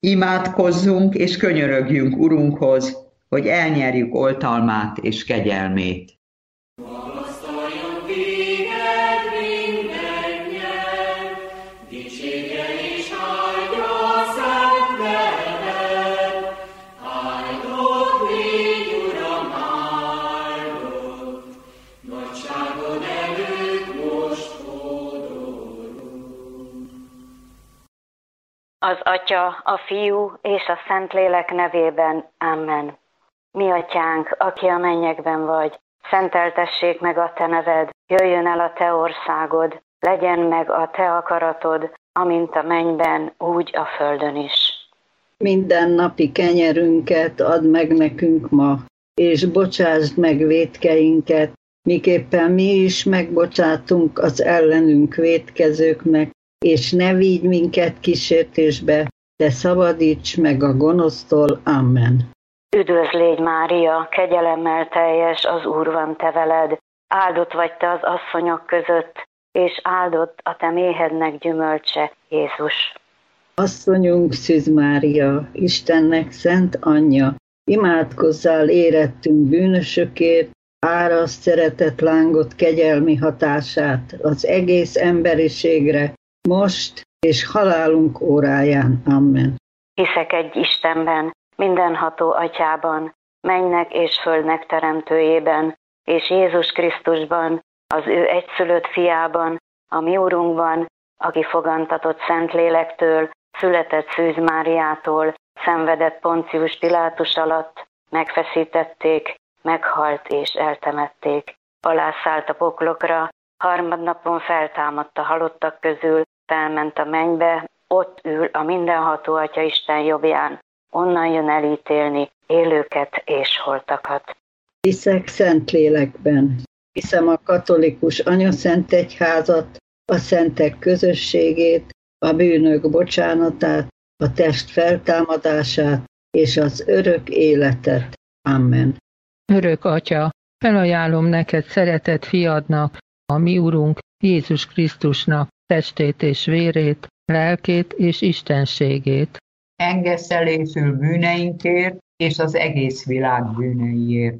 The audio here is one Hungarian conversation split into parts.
Imádkozzunk és könyörögjünk Urunkhoz, hogy elnyerjük oltalmát és kegyelmét. Az Atya, a Fiú és a Szentlélek nevében. Amen. Mi Atyánk, aki a mennyekben vagy, szenteltessék meg a Te neved, jöjjön el a Te országod, legyen meg a Te akaratod, amint a mennyben, úgy a földön is. Minden napi kenyerünket add meg nekünk ma, és bocsásd meg vétkeinket, miképpen mi is megbocsátunk az ellenünk vétkezőknek, és ne vigy minket kísértésbe, de szabadíts meg a gonosztól. Amen. Üdvözl légy, Mária, kegyelemmel teljes, az Úr van te veled, áldott vagy te az asszonyok között, és áldott a te méhednek gyümölcse, Jézus. Asszonyunk Szűz Mária, Istennek szent anyja, imádkozzál érettünk bűnösökért, áraszt szeretett lángot kegyelmi hatását az egész emberiségre, most és halálunk óráján. Amen. Hiszek egy Istenben, mindenható Atyában, mennynek és földnek teremtőjében, és Jézus Krisztusban, az ő egyszülött fiában, a mi Urunkban, aki fogantatott Szentlélektől, született Szűz Máriától, szenvedett Poncius Pilátus alatt, megfeszítették, meghalt és eltemették. Alászállt a poklokra, harmadnapon feltámadt a halottak közül, felment a mennybe, ott ül a mindenható Atya Isten jobbján, onnan jön elítélni élőket és holtakat. Hiszek Szentlélekben, hiszem a katolikus anyaszent egyházat, a szentek közösségét, a bűnök bocsánatát, a test feltámadását és az örök életet. Amen. Örök Atya, felajánlom neked szeretett fiadnak, a mi Urunk Jézus Krisztusnak testét és vérét, lelkét és istenségét. Engesztelésül bűneinkért és az egész világ bűneiért.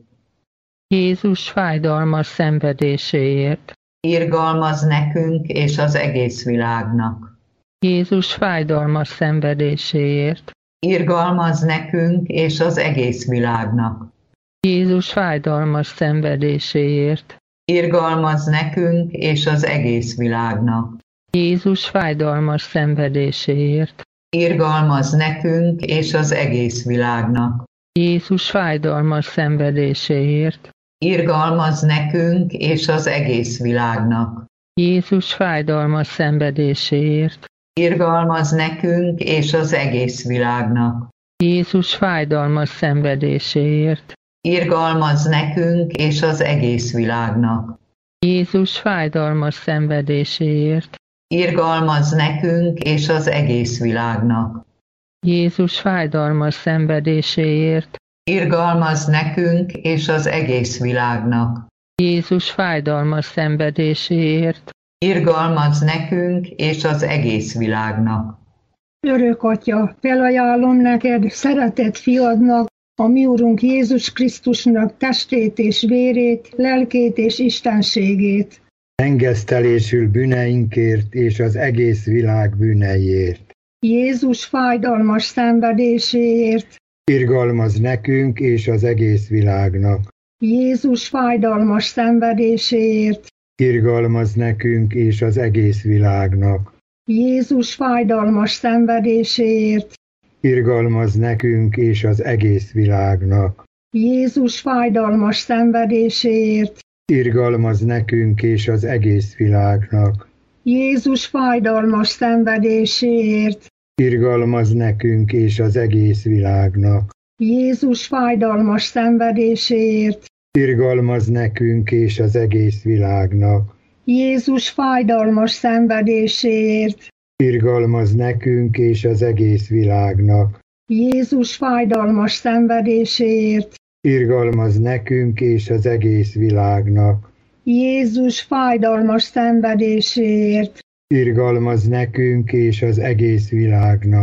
Jézus fájdalmas szenvedéséért. Irgalmaz nekünk és az egész világnak. Jézus fájdalmas szenvedéséért. Irgalmaz nekünk és az egész világnak. Jézus fájdalmas szenvedéséért. Irgalmaz nekünk és az egész világnak. Jézus fájdalmas szenvedéséért. Irgalmaz nekünk és az egész világnak. Jézus fájdalmas szenvedéséért. Irgalmaz nekünk és az egész világnak. Jézus fájdalmas szenvedéséért. Irgalmaz nekünk és az egész világnak. Jézus fájdalmas szenvedéséért. Irgalmaz nekünk és az egész világnak. Jézus fájdalmas szenvedéséért. Irgalmaz nekünk és az egész világnak. Jézus fájdalmas szenvedéséért. Irgalmaz nekünk és az egész világnak. Jézus fájdalmas szenvedéséért. Irgalmaz nekünk és az egész világnak. Örök Atya, felajánlom neked szeretett fiadnak, a mi Urunk Jézus Krisztusnak testét és vérét, lelkét és istenségét. Engesztelésül bűneinkért és az egész világ bűneiért. Jézus fájdalmas szenvedéséért. Irgalmaz nekünk és az egész világnak. Jézus fájdalmas szenvedéséért. Irgalmaz nekünk és az egész világnak. Jézus fájdalmas szenvedéséért. Irgalmaz nekünk és az egész világnak. Jézus fájdalmas szenvedéséért. Irgalmaz nekünk és az egész világnak. Jézus fájdalmas szenvedéséért. Irgalmaz nekünk és az egész világnak. Jézus fájdalmas szenvedéséért. Irgalmaz nekünk és az egész világnak. Jézus fájdalmas szenvedéséért. Irgalmaz nekünk és az egész világnak. Jézus fájdalmas szenvedéséért. Irgalmaz nekünk és az egész világnak. Jézus fájdalmas szenvedéséért. Irgalmaz nekünk és az egész világnak.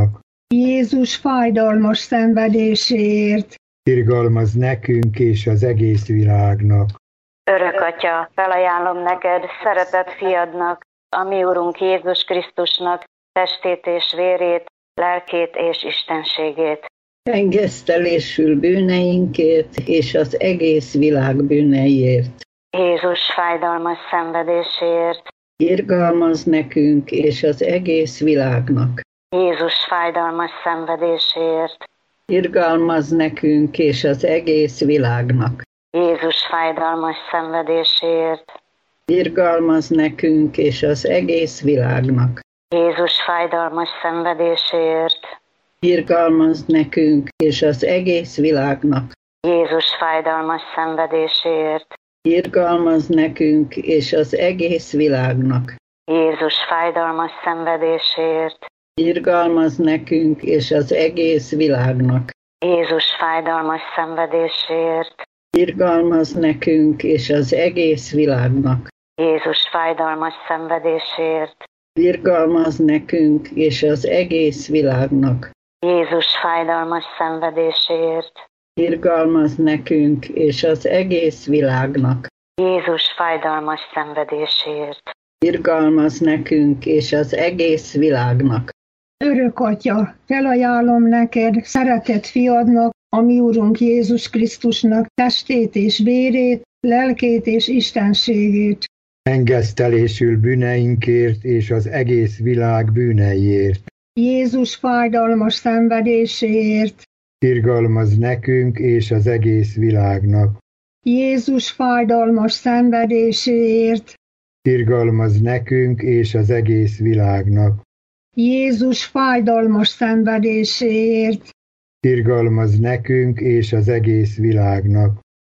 Jézus fájdalmas szenvedéséért. Irgalmazz nekünk és az egész világnak. Örök Atya, felajánlom neked, szeretett fiadnak, a mi Urunk Jézus Krisztusnak testét és vérét, lelkét és istenségét. Engesztelésül bűneinkért és az egész világ bűneiért. Jézus fájdalmas szenvedéséért. Irgalmazz nekünk és az egész világnak. Jézus fájdalmas szenvedéséért. Irgalmazz nekünk és az egész világnak. Jézus fájdalmas szenvedéséért. Irgalmazz nekünk és az egész világnak. Jézus fájdalmas szenvedéséért. Irgalmazz nekünk és az egész világnak. Jézus fájdalmas szenvedéséért. Irgalmazz nekünk és az egész világnak. Jézus fájdalmas szenvedéséért. Irgalmazz nekünk és az egész világnak. Jézus fájdalmas szenvedéséért. Irgalmazz nekünk és az egész világnak. Jézus fájdalmas szenvedéséért. Irgalmazz nekünk és az egész világnak. Jézus fájdalmas szenvedéséért. Irgalmazz nekünk és az egész világnak. Jézus fájdalmas szenvedéséért. Irgalmazz nekünk és az egész világnak. Örök Atya, felajánlom neked, szeretett fiadnak, a mi Urunk Jézus Krisztusnak testét és vérét, lelkét és istenségét. Engesztelésül bűneinkért és az egész világ bűneiért. Jézus fájdalmas szenvedéséért. Irgalmazz nekünk és az egész világnak. Jézus fájdalmas szenvedéséért. Irgalmazz nekünk és az egész világnak. Jézus fájdalmas szenvedéséért. Irgalmazz nekünk és az egész világnak.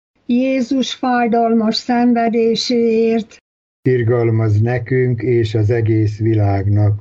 Jézus fájdalmas szenvedéséért. Irgalmazz nekünk és az egész világnak.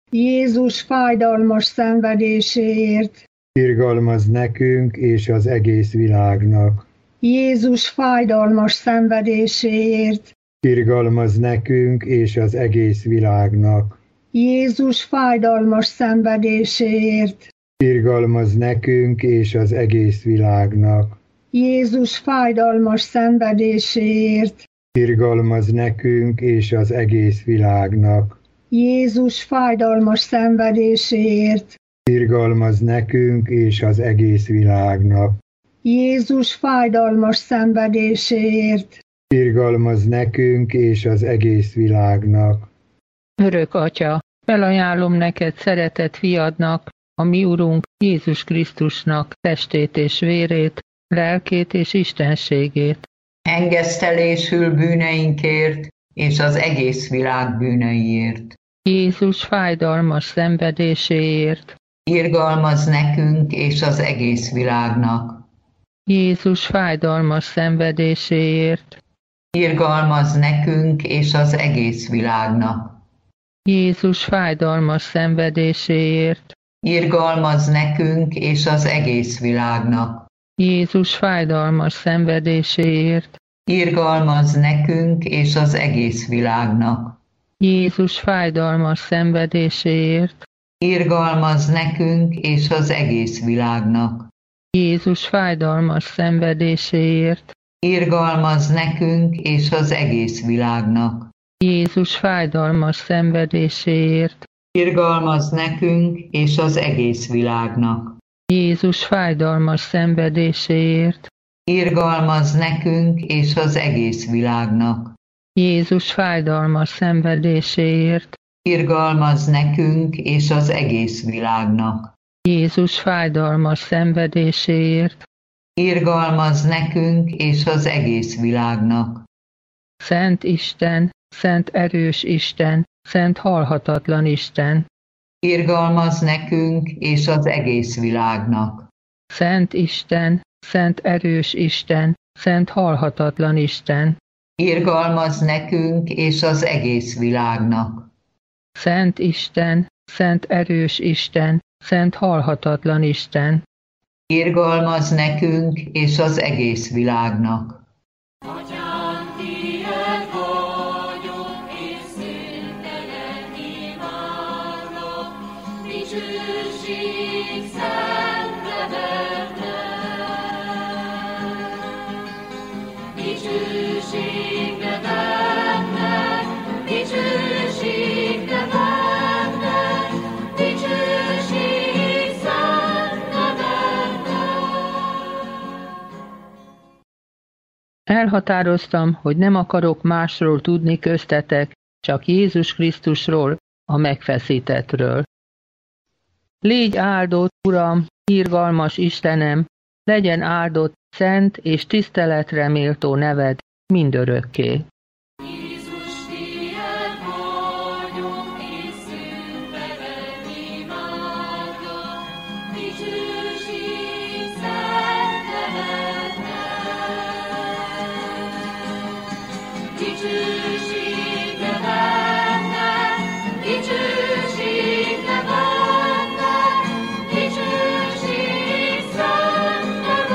Jézus fájdalmas szenvedéséért. Irgalmazz nekünk és az egész világnak. Jézus fájdalmas szenvedéséért. Irgalmazz nekünk és az egész világnak. Jézus fájdalmas szenvedéséért. Irgalmazz nekünk és az egész világnak. Jézus fájdalmas szenvedéséért. Irgalmazz nekünk és az egész világnak. Jézus fájdalmas szenvedéséért. Irgalmazz nekünk és az egész világnak. Jézus fájdalmas szenvedéséért. Irgalmazz nekünk és az egész világnak. Örök Atya, felajánlom neked szeretett fiadnak, a mi Urunk Jézus Krisztusnak testét és vérét, lelkét és istenségét. Engesztelésül bűneinkért és az egész világ bűneiért. Jézus fájdalmas szenvedéséért. Irgalmazz nekünk és az egész világnak. Jézus fájdalmas szenvedéséért. Irgalmazz nekünk és az egész világnak. Jézus fájdalmas szenvedéséért. Irgalmazz nekünk és az egész világnak. Jézus fájdalmas szenvedéséért. Irgalmazz nekünk és az egész világnak. Jézus fájdalmas szenvedéséért. Irgalmazz nekünk és az egész világnak. Jézus fájdalmas szenvedéséért. Irgalmazz nekünk és az egész világnak. Jézus fájdalmas szenvedéséért. Irgalmazz nekünk és az egész világnak. Jézus fájdalmas szenvedéséért. Irgalmazz nekünk és az egész világnak. Jézus fájdalmas szenvedéséért. Irgalmazz nekünk és az egész világnak. Jézus fájdalmas szenvedéséért. Irgalmazz nekünk és az egész világnak. Szent Isten, szent erős Isten, szent halhatatlan Isten. Irgalmazz nekünk és az egész világnak. Szent Isten, szent erős Isten, szent halhatatlan Isten. Irgalmazz nekünk és az egész világnak. Szent Isten, szent erős Isten, szent halhatatlan Isten. Irgalmazz nekünk és az egész világnak. Atyám, tiéd vagyok, és széntelen imádlak, dicsőség Elhatároztam, hogy nem akarok másról tudni köztetek, csak Jézus Krisztusról, a megfeszítettről. Légy áldott, Uram, irgalmas Istenem, legyen áldott szent és tiszteletre méltó neved mindörökké. Jézus, tiéd vagyok, és szenvedett imádom, dicsőség szent nevednek. Dicsőség nevednek, dicsőség nevednek, dicsőség szent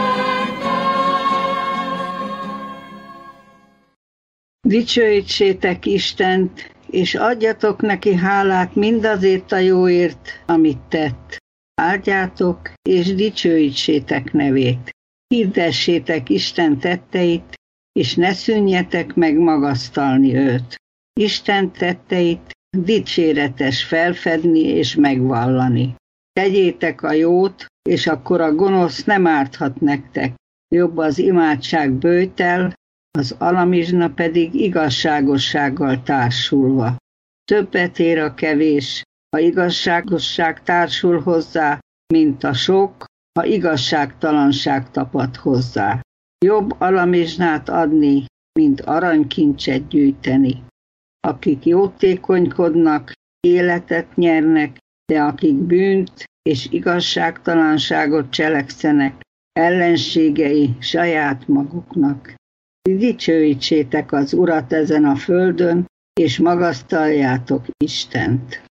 nevednek. Dicsőítsétek Istent, és adjatok neki hálát mindazért a jóért, amit tett. Áldjátok, és dicsőítsétek nevét. Hirdessétek Isten tetteit, és ne szűnjetek meg magasztalni őt. Isten tetteit dicséretes felfedni és megvallani. Tegyétek a jót, és akkor a gonosz nem árthat nektek. Jobb az imádság böjtel, az alamizsna pedig igazságossággal társulva. Többet ér a kevés, ha igazságosság társul hozzá, mint a sok, ha igazságtalanság tapad hozzá. Jobb alamizsnát adni, mint aranykincset gyűjteni. Akik jótékonykodnak, életet nyernek, de akik bűnt és igazságtalanságot cselekszenek, ellenségei saját maguknak. Dicsőítsétek az Urat ezen a földön, és magasztaljátok Istent.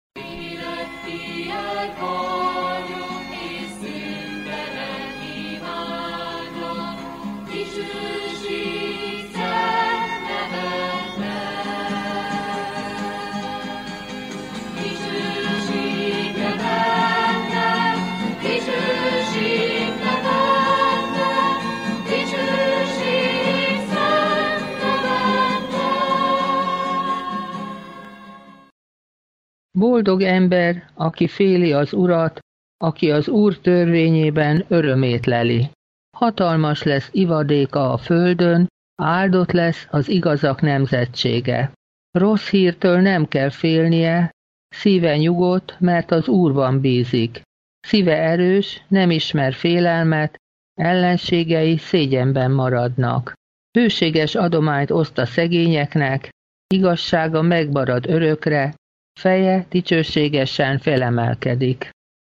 Boldog ember, aki féli az Urat, aki az Úr törvényében örömét leli. Hatalmas lesz ivadéka a földön, áldott lesz az igazak nemzetsége. Rossz hírtől nem kell félnie, szíve nyugodt, mert az Úrban bízik. Szíve erős, nem ismer félelmet, ellenségei szégyenben maradnak. Hőséges adományt oszt a szegényeknek, igazsága megmarad örökre, feje dicsőségesen felemelkedik.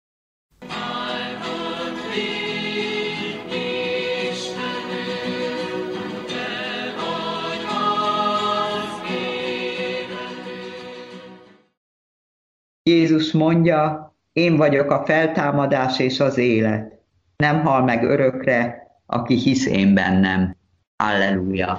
Jézus mondja, én vagyok a feltámadás és az élet. Nem hal meg örökre, aki hisz én bennem. Halleluja!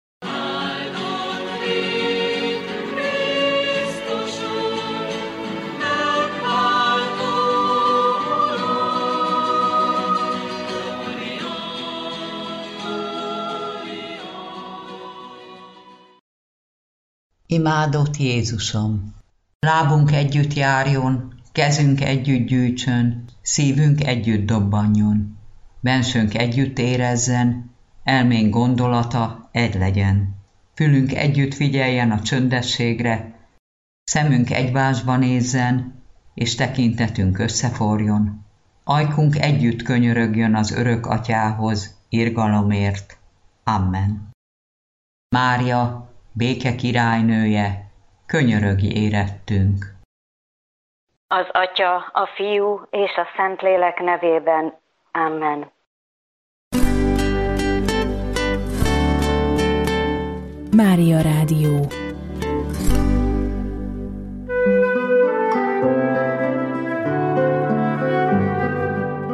Imádott Jézusom! Lábunk együtt járjon, kezünk együtt gyűjtsön, szívünk együtt dobbanjon. Bensőnk együtt érezzen, elménk gondolata egy legyen. Fülünk együtt figyeljen a csöndességre, szemünk egymásba nézzen, és tekintetünk összeforjon. Ajkunk együtt könyörögjön az örök atyához, irgalomért. Amen. Mária, béke királynője, könyörögj érettünk. Az Atya, a Fiú és a Szentlélek nevében. Amen. Mária Rádió.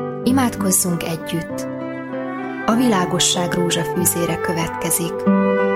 Imádkozzunk együtt. A világosság rózsafűzére következik.